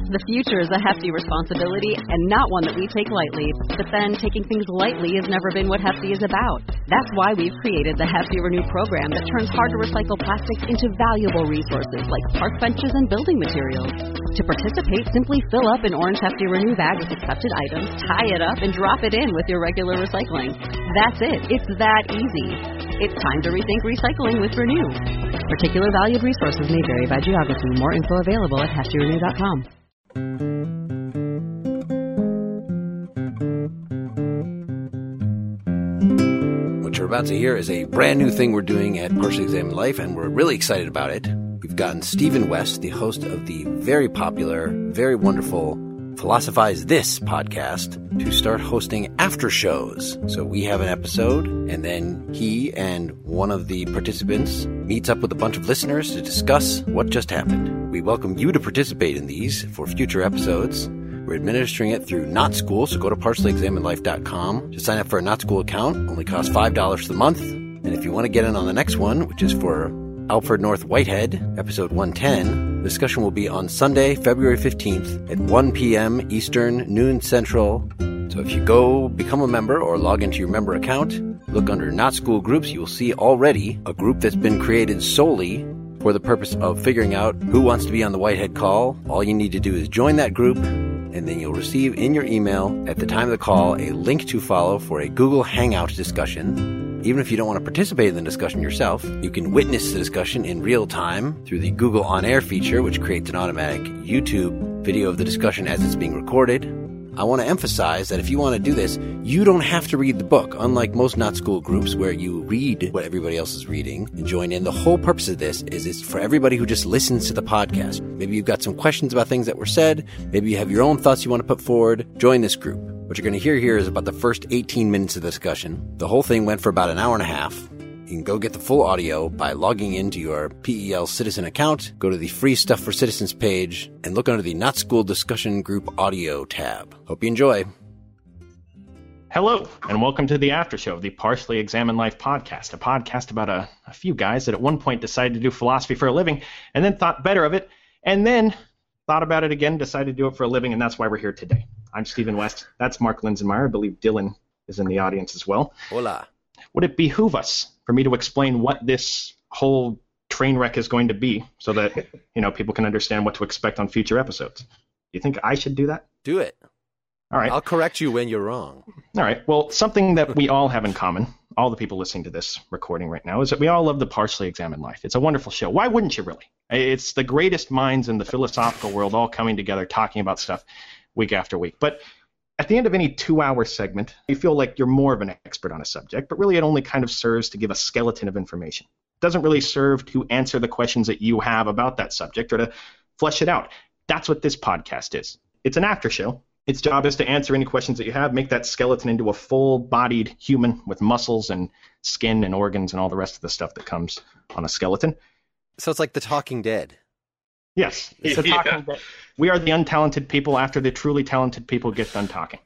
The future is a hefty responsibility and not one that we take lightly. But then, taking things lightly has never been what Hefty is about. That's why we've created the Hefty Renew program that turns hard-to-recycle plastics into valuable resources like park benches and building materials. To participate, simply fill up an orange Hefty Renew bag with accepted items, tie it up, and drop it in with your regular recycling. That's it. It's that easy. It's time to rethink recycling with Renew. Particular valued resources may vary by geography. More info available at heftyrenew.com. What you're about to hear is a brand new thing we're doing at Partially Examined Life, and we're really excited about it. We've gotten Stephen West, the host of the very popular, very wonderful Philosophize This podcast, to start hosting after shows. So we have an episode, and then he and one of the participants meets up with a bunch of listeners to discuss what just happened. We welcome you to participate in these for future episodes. We're administering it through Not School, so go to partiallyexaminedlife.com to sign up for a Not School account. It only costs $5 for the month. And if you want to get in on the next one, which is for Alfred North Whitehead, episode 110, the discussion will be on Sunday, February 15th at 1 p.m. Eastern, noon Central. So if you go become a member or log into your member account, look under Not School Groups, you will see already a group that's been created solely for the purpose of figuring out who wants to be on the Whitehead call. All you need to do is join that group, and then you'll receive in your email at the time of the call a link to follow for a Google Hangout discussion. Even if you don't want to participate in the discussion yourself, you can witness the discussion in real time through the Google On Air feature, which creates an automatic YouTube video of the discussion as it's being recorded. I want to emphasize that if you want to do this, you don't have to read the book, unlike most Not School groups where you read what everybody else is reading and join in. The whole purpose of this is it's for everybody who just listens to the podcast. Maybe you've got some questions about things that were said. Maybe you have your own thoughts you want to put forward. Join this group. What you're going to hear here is about the first 18 minutes of the discussion. The whole thing went for about an hour and a half. You can go get the full audio by logging into your PEL Citizen account, go to the Free Stuff for Citizens page, and look under the Not School Discussion Group Audio tab. Hope you enjoy. Hello, and welcome to the after show of the Partially Examined Life podcast, a podcast about a few guys that at one point decided to do philosophy for a living, and then thought better of it, and then thought about it again, decided to do it for a living, and that's why we're here today. I'm Stephen West. That's Mark Linsenmeyer. I believe Dylan is in the audience as well. Hola. Would it behoove us for me to explain what this whole train wreck is going to be so that, people can understand what to expect on future episodes? Do you think I should do that? Do it. All right. I'll correct you when you're wrong. All right. Well, something that we all have in common, all the people listening to this recording right now, is that we all love the Partially Examined Life. It's a wonderful show. Why wouldn't you really? It's the greatest minds in the philosophical world all coming together, talking about stuff week after week. But at the end of any 2-hour segment, you feel like you're more of an expert on a subject, but really it only kind of serves to give a skeleton of information. It doesn't really serve to answer the questions that you have about that subject or to flesh it out. That's what this podcast is. It's an after show. Its job is to answer any questions that you have, make that skeleton into a full-bodied human with muscles and skin and organs and all the rest of the stuff that comes on a skeleton. So it's like The Talking Dead. Yes, it's a talking dead. We are the untalented people after the truly talented people get done talking.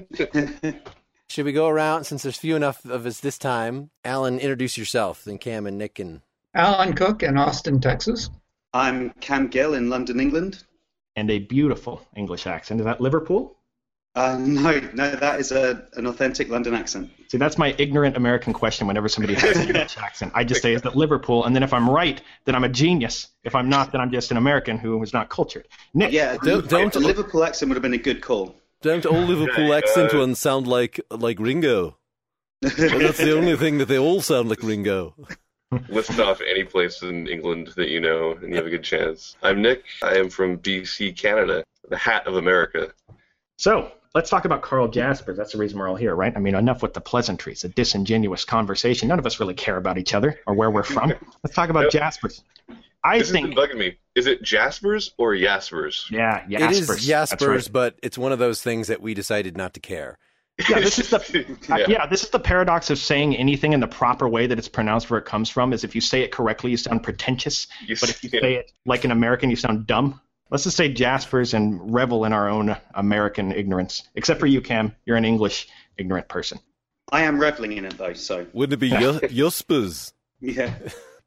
Should we go around, since there's few enough of us this time? Alan, introduce yourself, then Cam and Nick and... Alan Cook in Austin, Texas. I'm Cam Gill in London, England. And a beautiful English accent. Is that Liverpool? No, that is an authentic London accent. See, that's my ignorant American question whenever somebody has an English accent. I just say, is that Liverpool? And then if I'm right, then I'm a genius. If I'm not, then I'm just an American who is not cultured. Nick. Yeah, the Liverpool accent would have been a good call. Don't all Liverpool accent ones sound like Ringo? Well, that's the only thing that they all sound like Ringo. List off any place in England that you know, and you have a good chance. I'm Nick. I am from BC, Canada, the hat of America. So, let's talk about Carl Jaspers. That's the reason we're all here, right? I mean, enough with the pleasantries, a disingenuous conversation. None of us really care about each other or where we're from. Let's talk about Jaspers. This has been bugging me. Is it Jaspers or Jaspers? Yeah, Jaspers. It is Jaspers, right. But it's one of those things that we decided not to care. Yeah, this is the paradox of saying anything in the proper way that it's pronounced where it comes from. Is if you say it correctly, you sound pretentious. But if you say it like an American, you sound dumb. Let's just say Jaspers and revel in our own American ignorance. Except for you, Cam. You're an English ignorant person. I am reveling in it, though, so... Wouldn't it be Jaspers? Yeah.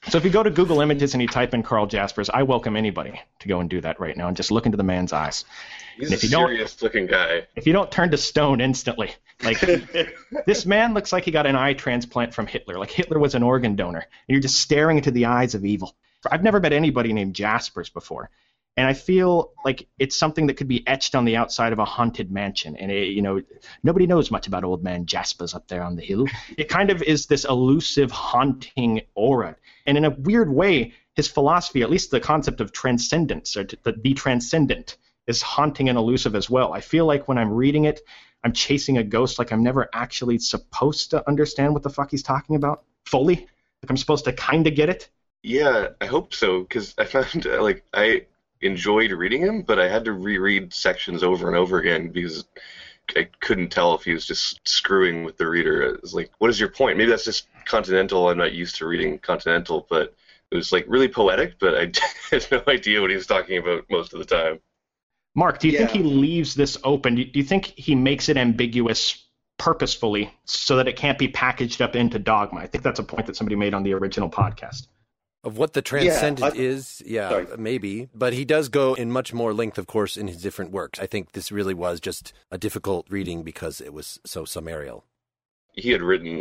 So if you go to Google Images and you type in Carl Jaspers, I welcome anybody to go and do that right now and just look into the man's eyes. He's a serious-looking guy. If you don't turn to stone instantly, like this man looks like he got an eye transplant from Hitler, like Hitler was an organ donor, and you're just staring into the eyes of evil. I've never met anybody named Jaspers before, and I feel like it's something that could be etched on the outside of a haunted mansion. And nobody knows much about old man Jaspers up there on the hill. It kind of is this elusive, haunting aura, and in a weird way, his philosophy, at least the concept of transcendence or the transcendent, is haunting and elusive as well. I feel like when I'm reading it, I'm chasing a ghost, like I'm never actually supposed to understand what the fuck he's talking about fully. Like I'm supposed to kind of get it. Yeah, I hope so, because I found I enjoyed reading him, but I had to reread sections over and over again because I couldn't tell if he was just screwing with the reader. It was like, what is your point? Maybe that's just Continental. I'm not used to reading Continental, but it was like really poetic, but I had no idea what he was talking about most of the time. Mark, do you think he leaves this open? Do you think he makes it ambiguous purposefully so that it can't be packaged up into dogma? I think that's a point that somebody made on the original podcast. Of what the transcendent is, maybe. But he does go in much more length, of course, in his different works. I think this really was just a difficult reading because it was so summarial. He had written,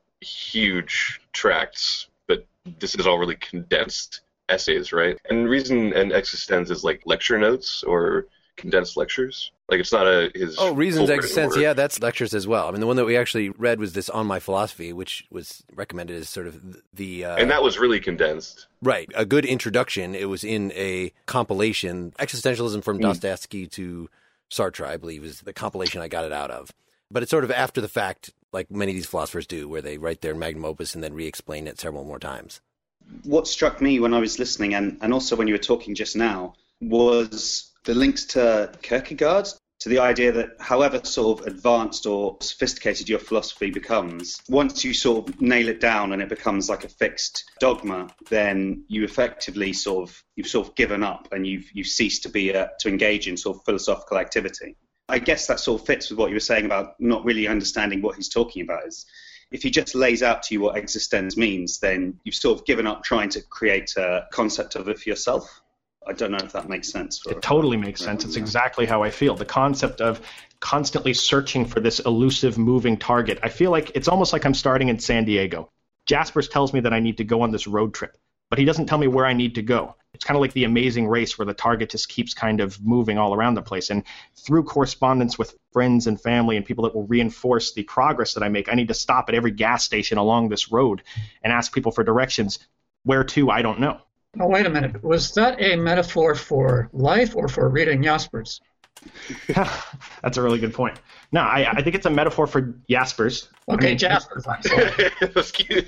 huge tracts, but this is all really condensed essays, right? And Reason and Existence is lecture notes or condensed lectures. It's not his... Oh, Reason's Existence, yeah, that's lectures as well. I mean, the one that we actually read was this On My Philosophy, which was recommended as sort of the... and that was really condensed. Right. A good introduction. It was in a compilation. Existentialism from Dostoevsky to Sartre, I believe, is the compilation I got it out of. But it's sort of after the fact, like many of these philosophers do, where they write their magnum opus and then re-explain it several more times. What struck me when I was listening, and also when you were talking just now, was the links to Kierkegaard, to the idea that however sort of advanced or sophisticated your philosophy becomes, once you sort of nail it down and it becomes like a fixed dogma, then you effectively you've given up and you've ceased to engage in sort of philosophical activity. I guess that sort of fits with what you were saying about not really understanding what he's talking about. Is if he just lays out to you what existence means, then you've sort of given up trying to create a concept of it for yourself. I don't know if that makes sense. It totally makes sense. It's exactly how I feel. The concept of constantly searching for this elusive moving target. I feel like it's almost like I'm starting in San Diego. Jaspers tells me that I need to go on this road trip, but he doesn't tell me where I need to go. It's kind of like the Amazing Race where the target just keeps kind of moving all around the place. And through correspondence with friends and family and people that will reinforce the progress that I make, I need to stop at every gas station along this road and ask people for directions. Where to, I don't know. Oh, wait a minute. Was that a metaphor for life or for reading Jaspers? That's a really good point. No, I think it's a metaphor for Jaspers. Okay, Jaspers. I'm sorry.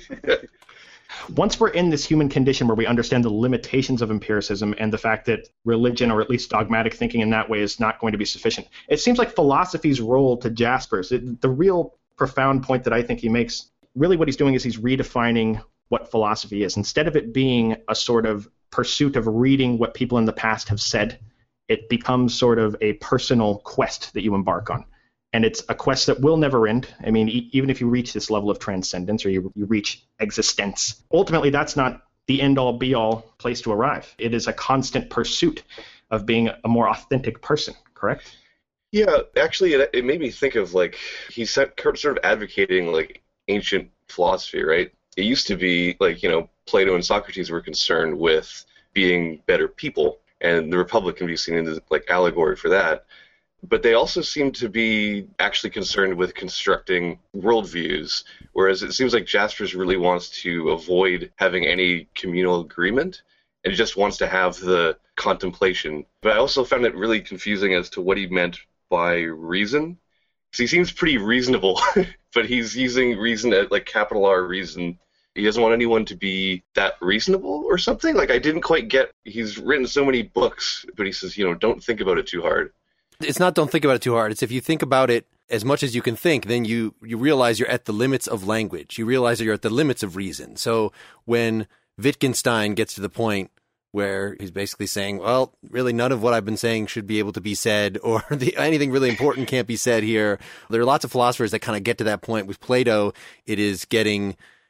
Once we're in this human condition where we understand the limitations of empiricism and the fact that religion, or at least dogmatic thinking in that way, is not going to be sufficient, it seems like philosophy's role to Jaspers, the real profound point that I think he makes, really what he's doing is he's redefining what philosophy is. Instead of it being a sort of pursuit of reading what people in the past have said, it becomes sort of a personal quest that you embark on. And it's a quest that will never end. I mean, even if you reach this level of transcendence or you reach existence, ultimately that's not the end-all, be-all place to arrive. It is a constant pursuit of being a more authentic person, correct? Yeah, actually, it made me think of, he's sort of advocating, ancient philosophy, right? It used to be, Plato and Socrates were concerned with being better people, and the Republic can be seen as, allegory for that. But they also seem to be actually concerned with constructing worldviews, whereas it seems like Jaspers really wants to avoid having any communal agreement, and just wants to have the contemplation. But I also found it really confusing as to what he meant by reason. So he seems pretty reasonable, but he's using reason at capital R reason. He doesn't want anyone to be that reasonable or something. I didn't quite get, he's written so many books, but he says, don't think about it too hard. It's not don't think about it too hard. It's if you think about it as much as you can think, then you realize you're at the limits of language. You realize that you're at the limits of reason. So when Wittgenstein gets to the point where he's basically saying, well, really none of what I've been saying should be able to be said, or anything really important can't be said here. There are lots of philosophers that kind of get to that point. With Plato, it is getting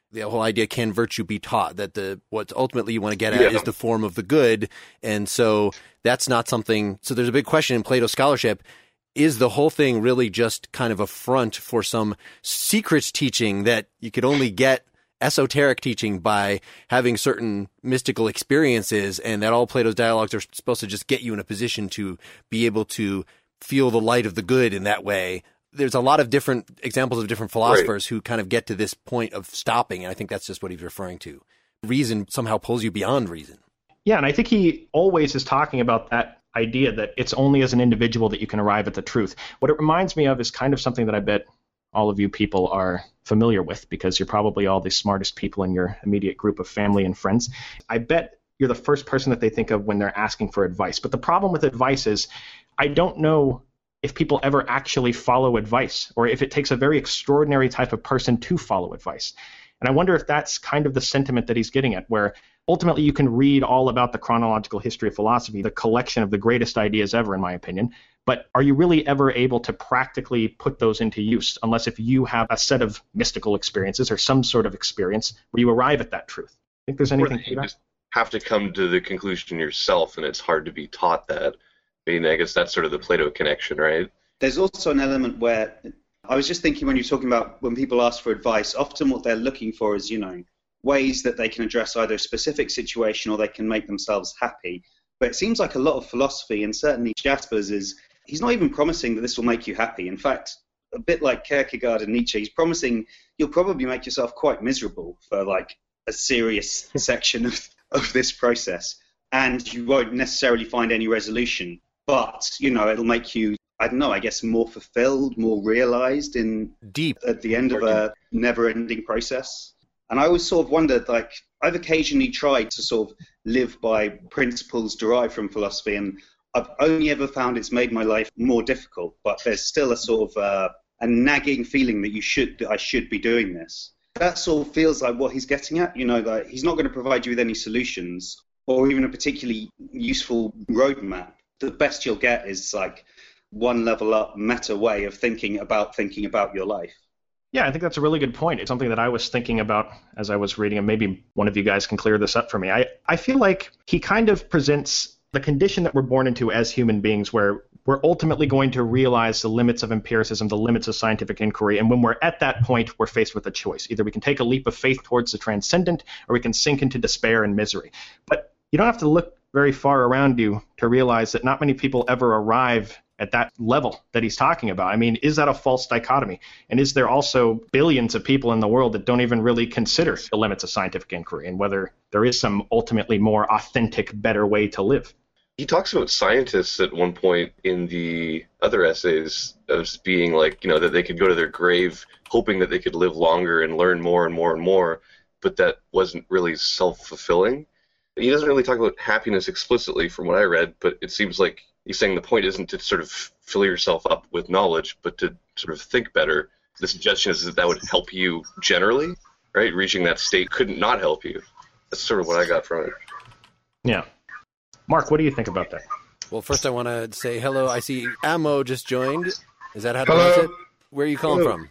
The whole idea, can virtue be taught? That what ultimately you want to get at is the form of the good. And so that's not something. So there's a big question in Plato scholarship. Is the whole thing really just kind of a front for some secret teaching that you could only get esoteric teaching by having certain mystical experiences, and that all Plato's dialogues are supposed to just get you in a position to be able to feel the light of the good in that way? There's a lot of different examples of different philosophers who kind of get to this point of stopping, and I think that's just what he's referring to. Reason somehow pulls you beyond reason. Yeah, and I think he always is talking about that idea that it's only as an individual that you can arrive at the truth. What it reminds me of is kind of something that I bet all of you people are familiar with, because you're probably all the smartest people in your immediate group of family and friends. I bet you're the first person that they think of when they're asking for advice. But the problem with advice is I don't know if people ever actually follow advice, or if it takes a very extraordinary type of person to follow advice. And I wonder if that's kind of the sentiment that he's getting at, where ultimately you can read all about the chronological history of philosophy, the collection of the greatest ideas ever, in my opinion. But are you really ever able to practically put those into use, unless if you have a set of mystical experiences or some sort of experience where you arrive at that truth? Think there's anything to that? You just have to come to the conclusion yourself, and it's hard to be taught that. I mean, I guess that's sort of the Plato connection, right? There's also an element where I was just thinking, when you're talking about when people ask for advice, often what they're looking for is, ways that they can address either a specific situation or they can make themselves happy. But it seems like a lot of philosophy, and certainly Jasper's, is he's not even promising that this will make you happy. In fact, a bit like Kierkegaard and Nietzsche, he's promising you'll probably make yourself quite miserable for like a serious section of this process, and you won't necessarily find any resolution. But, it'll make you, I don't know, I guess more fulfilled, more realized deep at the end of a never-ending process. And I always sort of wondered, like, I've occasionally tried to sort of live by principles derived from philosophy, and I've only ever found it's made my life more difficult. But there's still a sort of a nagging feeling that I should be doing this. That sort of feels like what he's getting at. That he's not going to provide you with any solutions or even a particularly useful roadmap. The best you'll get is like one level up meta way of thinking about your life. Yeah, I think that's a really good point. It's something that I was thinking about as I was reading, and maybe one of you guys can clear this up for me. I feel like he kind of presents the condition that we're born into as human beings, where we're ultimately going to realize the limits of empiricism, the limits of scientific inquiry, and when we're at that point, we're faced with a choice. Either we can take a leap of faith towards the transcendent, or we can sink into despair and misery. But you don't have to look very far around you to realize that not many people ever arrive at that level that he's talking about. I mean, is that a false dichotomy? And is there also billions of people in the world that don't even really consider the limits of scientific inquiry and whether there is some ultimately more authentic, better way to live? He talks about scientists at one point in the other essays as being like, that they could go to their grave hoping that they could live longer and learn more and more and more, but that wasn't really self-fulfilling. He doesn't really talk about happiness explicitly from what I read, but it seems like he's saying the point isn't to sort of fill yourself up with knowledge, but to sort of think better. The suggestion is that would help you generally, right? Reaching that state couldn't not help you. That's sort of what I got from it. Yeah. Mark, what do you think about that? Well, first I want to say hello. I see Ammo just joined. Is that how to pronounce it? Where are you calling from?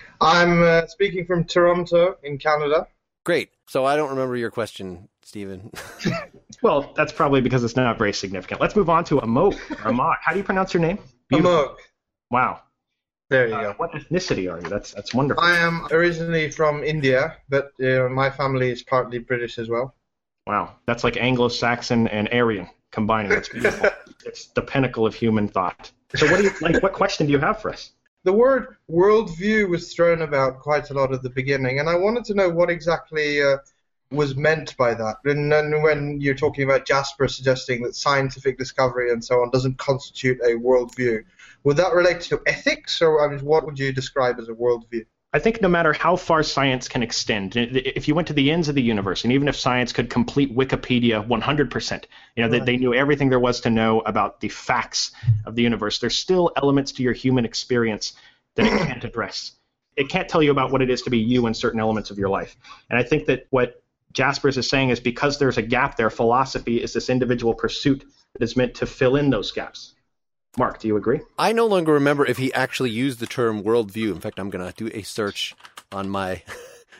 I'm speaking from Toronto in Canada. Great. So I don't remember your question, Stephen. Well, that's probably because it's not very significant. Let's move on to Amok. How do you pronounce your name? Beautiful. Amok. Wow. There you go. What ethnicity are you? That's wonderful. I am originally from India, but my family is partly British as well. Wow. That's like Anglo-Saxon and Aryan combining. That's beautiful. It's the pinnacle of human thought. So what question do you have for us? The word worldview was thrown about quite a lot at the beginning, and I wanted to know what exactly was meant by that. And then when you're talking about Jasper suggesting that scientific discovery and so on doesn't constitute a worldview, would that relate to ethics, or what would you describe as a worldview? I think no matter how far science can extend, if you went to the ends of the universe, and even if science could complete Wikipedia 100%, they knew everything there was to know about the facts of the universe, there's still elements to your human experience that it can't address. It can't tell you about what it is to be you in certain elements of your life. And I think that what Jaspers is saying is because there's a gap there, philosophy is this individual pursuit that is meant to fill in those gaps. Mark, do you agree? I no longer remember if he actually used the term worldview. In fact, I'm going to do a search on my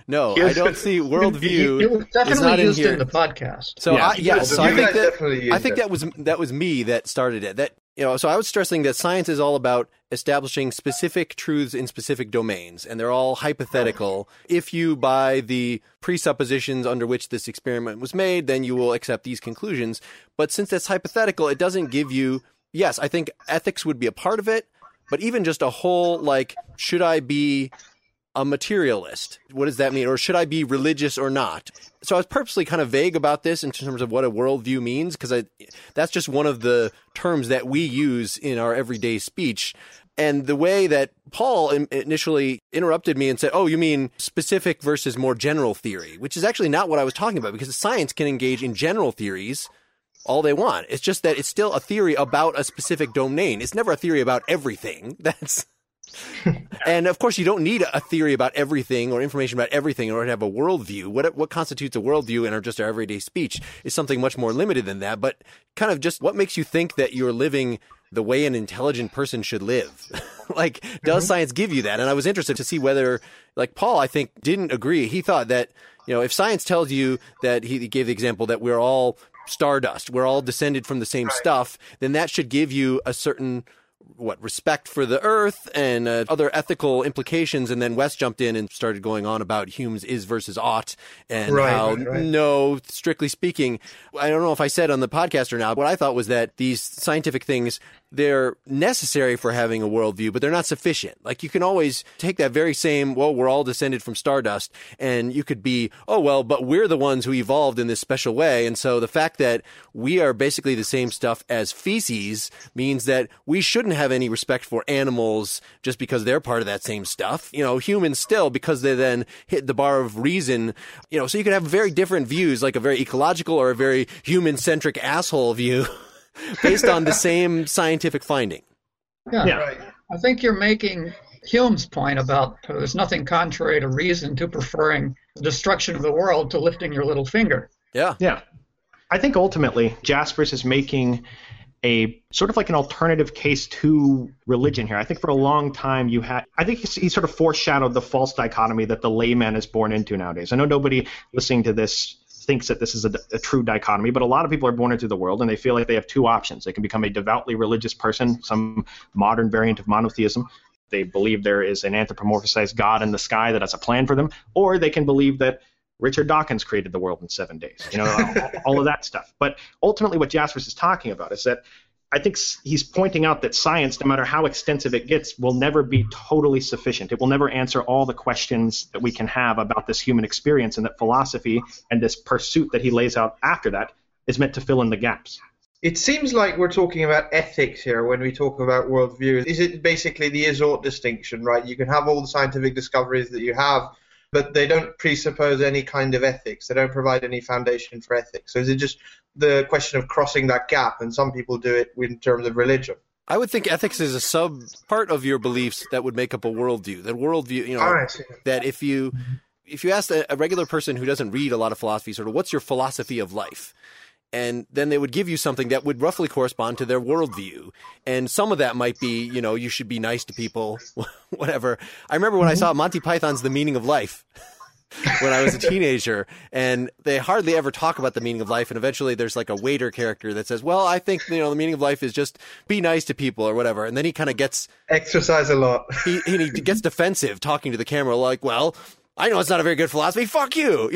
No, I don't see worldview. It was is not definitely in used here. in the podcast. So So I you think guys definitely I used think it. that was me that started it. That so I was stressing that science is all about establishing specific truths in specific domains, and they're all hypothetical. If you buy the presuppositions under which this experiment was made, then you will accept these conclusions. But since it's hypothetical, it doesn't give you. Yes, I think ethics would be a part of it, but even just a whole should I be a materialist? What does that mean? Or should I be religious or not? So I was purposely kind of vague about this in terms of what a worldview means, because that's just one of the terms that we use in our everyday speech. And the way that Paul initially interrupted me and said, oh, you mean specific versus more general theory, which is actually not what I was talking about, because science can engage in general theories all they want. It's just that it's still a theory about a specific domain. It's never a theory about everything. And of course, you don't need a theory about everything or information about everything in order to have a worldview. What constitutes a worldview in just our everyday speech is something much more limited than that. But kind of just what makes you think that you're living the way an intelligent person should live? Does science give you that? And I was interested to see whether, Paul, I think, didn't agree. He thought that, if science tells you that, he gave the example that we're all stardust, we're all descended from the same stuff, then that should give you a certain respect for the earth and other ethical implications. And then Wes jumped in and started going on about Hume's is versus ought and no, strictly speaking, I don't know if I said on the podcast or not, what I thought was that these scientific things, they're necessary for having a worldview, but they're not sufficient. You can always take that very same, we're all descended from stardust, and you could be, but we're the ones who evolved in this special way. And so the fact that we are basically the same stuff as feces means that we shouldn't have any respect for animals just because they're part of that same stuff. Humans still, because they then hit the bar of reason, so you could have very different views, like a very ecological or a very human-centric asshole view based on the same scientific finding. Yeah. Right. I think you're making Hume's point about there's nothing contrary to reason to preferring the destruction of the world to lifting your little finger. Yeah. I think ultimately Jaspers is making a sort of an alternative case to religion here. I think for a long time I think he sort of foreshadowed the false dichotomy that the layman is born into nowadays. I know nobody listening to this thinks that this is a true dichotomy, but a lot of people are born into the world and they feel like they have two options. They can become a devoutly religious person, some modern variant of monotheism. They believe there is an anthropomorphized God in the sky that has a plan for them, or they can believe that Richard Dawkins created the world in 7 days, all of that stuff. But ultimately what Jaspers is talking about is that I think he's pointing out that science, no matter how extensive it gets, will never be totally sufficient. It will never answer all the questions that we can have about this human experience, and that philosophy and this pursuit that he lays out after that is meant to fill in the gaps. It seems like we're talking about ethics here when we talk about worldview. Is it basically the is-ought distinction, right? You can have all the scientific discoveries that you have, but they don't presuppose any kind of ethics. They don't provide any foundation for ethics. So is it just the question of crossing that gap? And some people do it in terms of religion. I would think ethics is a sub part of your beliefs that would make up a worldview. That worldview, that if you ask a regular person who doesn't read a lot of philosophy, sort of, what's your philosophy of life? And then they would give you something that would roughly correspond to their worldview. And some of that might be, you should be nice to people, whatever. I remember when I saw Monty Python's The Meaning of Life when I was a teenager, and they hardly ever talk about the meaning of life. And eventually there's a waiter character that says, well, I think, the meaning of life is just be nice to people or whatever. And then he kind of gets... exercise a lot. he gets defensive talking to the camera well, I know it's not a very good philosophy. Fuck you.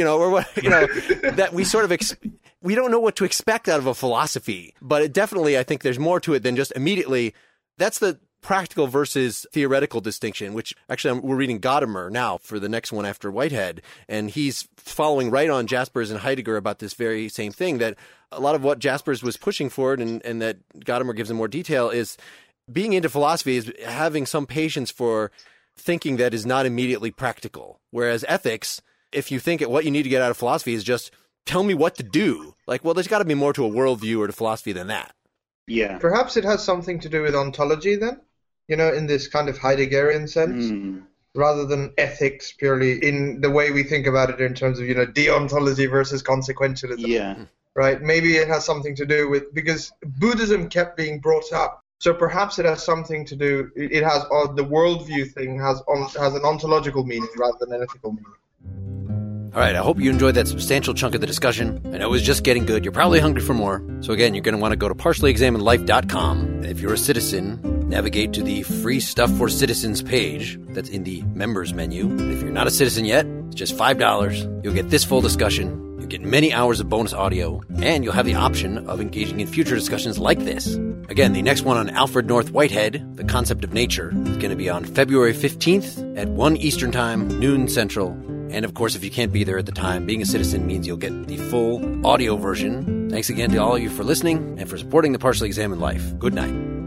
That we sort of... we don't know what to expect out of a philosophy, but it definitely, I think there's more to it than just immediately. That's the practical versus theoretical distinction, which actually we're reading Gadamer now for the next one after Whitehead, and he's following right on Jaspers and Heidegger about this very same thing, that a lot of what Jaspers was pushing forward and that Gadamer gives in more detail is being into philosophy is having some patience for thinking that is not immediately practical. Whereas ethics, if you think what you need to get out of philosophy is just tell me what to do. There's got to be more to a worldview or to philosophy than that. Yeah. Perhaps it has something to do with ontology then, in this kind of Heideggerian sense, rather than ethics purely in the way we think about it in terms of, deontology versus consequentialism. Yeah. Right? Maybe it has something to do with, because Buddhism kept being brought up. So perhaps it has something to do, it has, the worldview thing has an ontological meaning rather than an ethical meaning. All right, I hope you enjoyed that substantial chunk of the discussion. I know it was just getting good. You're probably hungry for more. So again, you're going to want to go to partiallyexaminedlife.com. If you're a citizen, navigate to the Free Stuff for Citizens page. That's in the members menu. And if you're not a citizen yet, it's just $5. You'll get this full discussion. You'll get many hours of bonus audio, and you'll have the option of engaging in future discussions like this. Again, the next one on Alfred North Whitehead, The Concept of Nature, is going to be on February 15th at 1 Eastern Time, noon Central. And of course, if you can't be there at the time, being a citizen means you'll get the full audio version. Thanks again to all of you for listening and for supporting the Partially Examined Life. Good night.